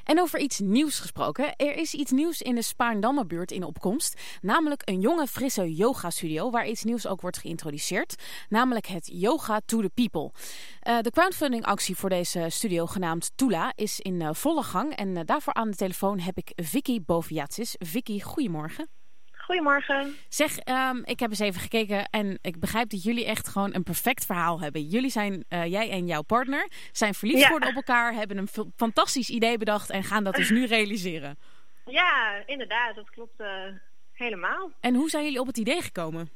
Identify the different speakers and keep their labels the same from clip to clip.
Speaker 1: En over iets nieuws gesproken. Er is iets nieuws in de Spaarndammerbuurt in opkomst. Namelijk een jonge, frisse yoga-studio waar iets nieuws ook wordt geïntroduceerd. Namelijk het Yoga to the People. De crowdfunding-actie voor deze studio genaamd Tula is in volle gang. En daarvoor aan de telefoon heb ik Vicky Boviatsis. Vicky, goedemorgen.
Speaker 2: Goedemorgen.
Speaker 1: Zeg, ik heb eens even gekeken en ik begrijp dat jullie echt gewoon een perfect verhaal hebben. Jullie zijn, jij en jouw partner, zijn verliefd geworden op elkaar, hebben een fantastisch idee bedacht en gaan dat dus nu realiseren.
Speaker 2: Ja, inderdaad, dat klopt helemaal.
Speaker 1: En hoe zijn jullie op het idee gekomen?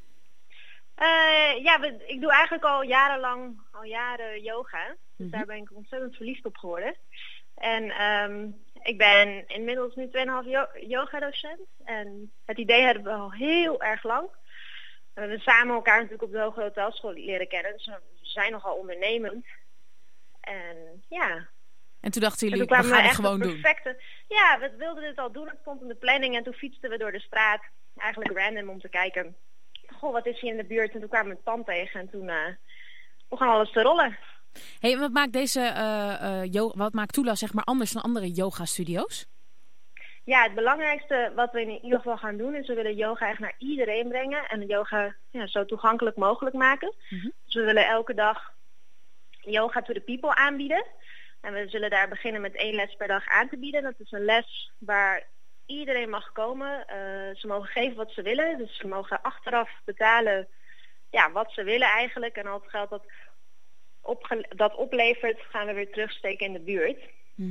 Speaker 2: Ik doe eigenlijk al jaren yoga. Dus daar ben ik ontzettend verliefd op geworden. En ik ben inmiddels nu 2,5 yoga-docent. En het idee hebben we al heel erg lang. We hebben samen elkaar natuurlijk op de Hoge Hotelschool leren kennen. Dus we zijn nogal ondernemend. En ja.
Speaker 1: En toen dachten jullie, we gaan het gewoon doen.
Speaker 2: Ja, we wilden dit al doen. Het stond in de planning. En toen fietsten we door de straat. Eigenlijk random om te kijken. Goh, wat is hier in de buurt? En toen kwamen we het pand tegen. En toen begon alles te rollen.
Speaker 1: Hey, wat maakt Tula zeg maar anders dan andere yoga-studio's?
Speaker 2: Ja, het belangrijkste wat we in ieder geval gaan doen is we willen yoga echt naar iedereen brengen en de yoga zo toegankelijk mogelijk maken. Dus we willen elke dag yoga to the people aanbieden. En we zullen daar beginnen met 1 les per dag aan te bieden. Dat is een les waar iedereen mag komen. Ze mogen geven wat ze willen. Dus ze mogen achteraf betalen wat ze willen eigenlijk. En al het geld dat oplevert gaan we weer terugsteken in de buurt.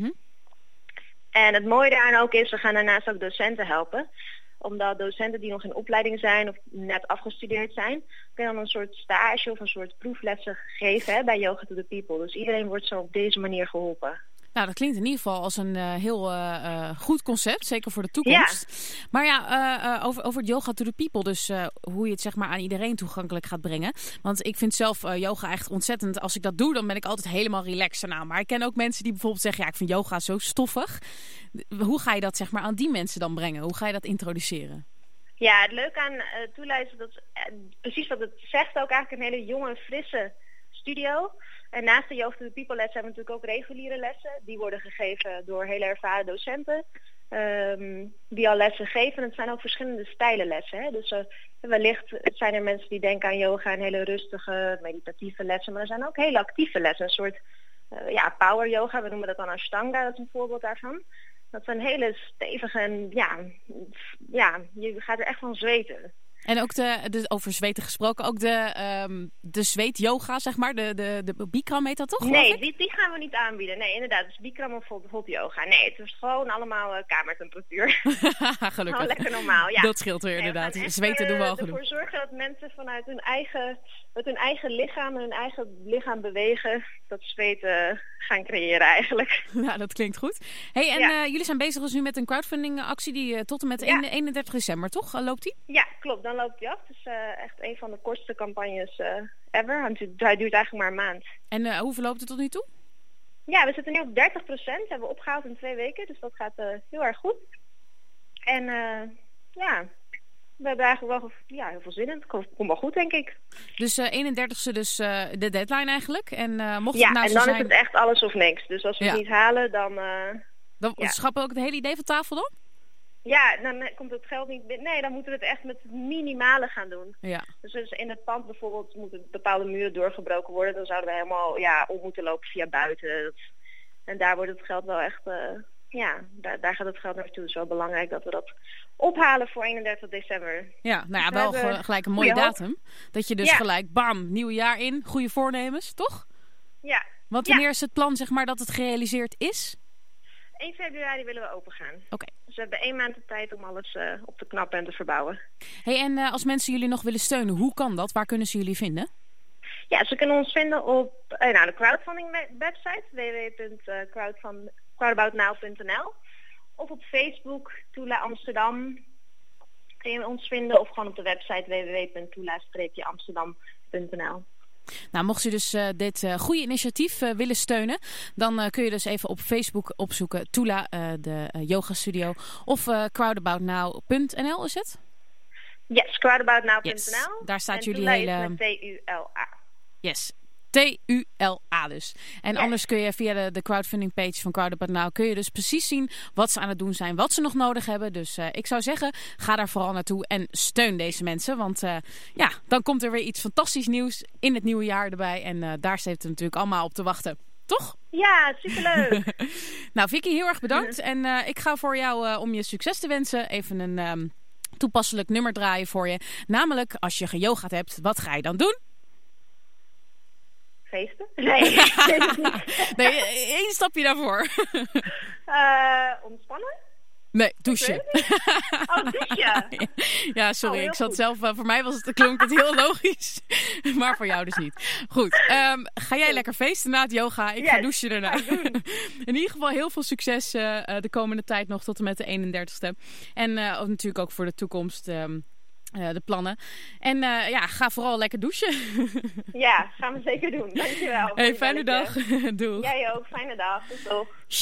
Speaker 2: En het mooie daaraan ook is, we gaan daarnaast ook docenten helpen. Omdat docenten die nog in opleiding zijn of net afgestudeerd zijn, kunnen dan een soort stage of een soort proeflessen gegeven bij Yoga to the People. Dus iedereen wordt zo op deze manier geholpen.
Speaker 1: Nou, dat klinkt in ieder geval als een heel goed concept, zeker voor de toekomst. Ja. Maar ja, over het Yoga to the People, dus hoe je het zeg maar aan iedereen toegankelijk gaat brengen. Want ik vind zelf yoga echt ontzettend, als ik dat doe, dan ben ik altijd helemaal relaxed erna. Maar ik ken ook mensen die bijvoorbeeld zeggen, ja, ik vind yoga zo stoffig. Hoe ga je dat zeg maar aan die mensen dan brengen? Hoe ga je dat introduceren?
Speaker 2: Ja, het leuke aan toelezen, dat precies wat het zegt, ook eigenlijk een hele jonge, frisse studio. En naast de Yoga to the People lessen hebben we natuurlijk ook reguliere lessen. Die worden gegeven door hele ervaren docenten die al lessen geven. En het zijn ook verschillende stijlen lessen. Hè? Dus wellicht zijn er mensen die denken aan yoga en hele rustige, meditatieve lessen. Maar er zijn ook hele actieve lessen. Een soort power yoga, we noemen dat dan Ashtanga, dat is een voorbeeld daarvan. Dat zijn hele stevige en je gaat er echt van zweten.
Speaker 1: En ook over zweten gesproken, ook de zweet-yoga, zeg maar, de Bikram heet dat toch?
Speaker 2: Nee, die gaan we niet aanbieden. Nee, inderdaad, dus Bikram of hot yoga. Nee, het is gewoon allemaal kamertemperatuur.
Speaker 1: Gelukkig.
Speaker 2: Gewoon lekker normaal, ja.
Speaker 1: Dat scheelt weer inderdaad. Zweten doen we al genoeg.
Speaker 2: Ervoor zorgen dat mensen vanuit hun eigen lichaam en hun eigen lichaam bewegen, dat zweten gaan creëren eigenlijk.
Speaker 1: Ja, dat klinkt goed. Hey, en jullie zijn bezig dus nu met een crowdfunding actie die tot en met 31 december, toch? Loopt die?
Speaker 2: Ja, klopt. Dan loopt die af. Het is echt een van de kortste campagnes ever. Hij duurt eigenlijk maar een maand. En
Speaker 1: hoe verloopt het tot nu toe?
Speaker 2: Ja, we zitten nu op 30%. Hebben we opgehaald in 2 weken. Dus dat gaat heel erg goed. En we hebben eigenlijk wel heel veel zin in. Het komt wel goed, denk ik.
Speaker 1: Dus 31e dus de deadline eigenlijk. En mocht
Speaker 2: het
Speaker 1: nou
Speaker 2: en
Speaker 1: zo
Speaker 2: dan
Speaker 1: zijn...
Speaker 2: is het echt alles of niks. Dus als we het niet halen, dan...
Speaker 1: Dan schappen we ook het hele idee van tafel dan?
Speaker 2: Ja, dan komt het geld niet binnen. Nee, dan moeten we het echt met het minimale gaan doen.
Speaker 1: Ja.
Speaker 2: Dus in het pand bijvoorbeeld moeten bepaalde muren doorgebroken worden. Dan zouden we helemaal om moeten lopen via buiten. En daar wordt het geld wel echt... daar gaat het geld naartoe. Het is wel belangrijk dat we dat ophalen voor 31 december.
Speaker 1: Ja, nou ja, wel gelijk een mooie datum. Dat je dus gelijk, bam, nieuw jaar in. Goede voornemens, toch?
Speaker 2: Ja.
Speaker 1: Want wanneer is het plan, zeg maar, dat het gerealiseerd is?
Speaker 2: 1 februari willen we open gaan.
Speaker 1: Oké.
Speaker 2: Dus we hebben 1 maand de tijd om alles op te knappen en te verbouwen.
Speaker 1: Hey, en als mensen jullie nog willen steunen, hoe kan dat? Waar kunnen ze jullie vinden?
Speaker 2: Ja, ze kunnen ons vinden op de crowdfunding website www.crowdaboutnow.nl of op Facebook Tula Amsterdam kun je ons vinden of gewoon op de website www.tula-amsterdam.nl.
Speaker 1: Nou, mocht u dus dit goede initiatief willen steunen, dan kun je dus even op Facebook opzoeken Tula, de yoga studio, of crowdaboutnow.nl is het?
Speaker 2: Yes, crowdaboutnow.nl.
Speaker 1: Yes, daar staat
Speaker 2: en
Speaker 1: jullie
Speaker 2: Tula
Speaker 1: hele...
Speaker 2: is met T-U-L-A.
Speaker 1: Yes. TULA dus. En anders kun je via de crowdfunding page van Crowdup.nl kun je dus precies zien wat ze aan het doen zijn, wat ze nog nodig hebben. Dus ik zou zeggen, ga daar vooral naartoe en steun deze mensen. Want dan komt er weer iets fantastisch nieuws in het nieuwe jaar erbij. En daar zit het natuurlijk allemaal op te wachten. Toch?
Speaker 2: Ja, superleuk.
Speaker 1: Nou, Vicky, heel erg bedankt. En ik ga voor jou, om je succes te wensen, even een toepasselijk nummer draaien voor je. Namelijk, als je geyogaat hebt, wat ga je dan doen?
Speaker 2: Feesten? Nee,
Speaker 1: nee, 1 stapje daarvoor.
Speaker 2: Ontspannen?
Speaker 1: Nee, douchen.
Speaker 2: Oh, douchen?
Speaker 1: Ja, sorry. Ik zat zelf... voor mij klonk het heel logisch. Maar voor jou dus niet. Goed. Ga jij lekker feesten na het yoga? Ik ga douchen daarna. In ieder geval heel veel succes de komende tijd nog tot en met de 31ste. En natuurlijk ook voor de toekomst... de plannen. En ga vooral lekker douchen.
Speaker 2: Ja, gaan we zeker doen. Dankjewel.
Speaker 1: Hey, fijne dag. Doei.
Speaker 2: Jij ook. Fijne dag. Tot